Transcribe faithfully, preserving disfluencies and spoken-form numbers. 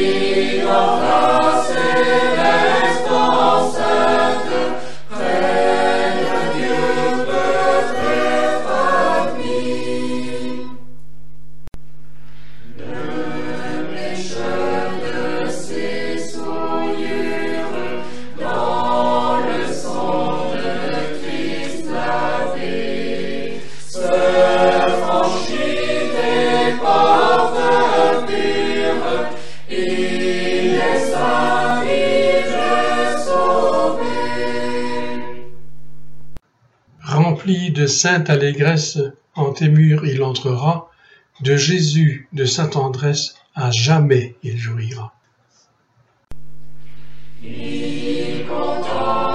Rempli de sainte allégresse, en tes murs il entrera, de Jésus, de sa tendresse, à jamais il jouira. Il contente